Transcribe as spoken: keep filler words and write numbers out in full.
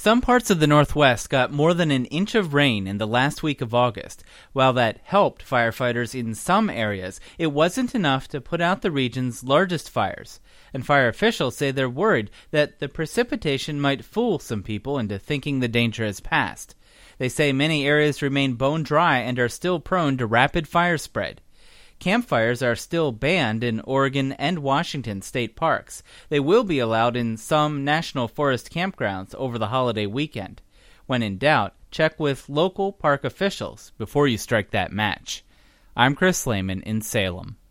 Some parts of the Northwest got more than an inch of rain in the last week of August. While that helped firefighters in some areas, it wasn't enough to put out the region's largest fires. And fire officials say they're worried that the precipitation might fool some people into thinking the danger has passed. They say many areas remain bone dry and are still prone to rapid fire spread. Campfires are still banned in Oregon and Washington state parks. They will be allowed in some national forest campgrounds over the holiday weekend. When in doubt, check with local park officials before you strike that match. I'm Chris Lehman in Salem.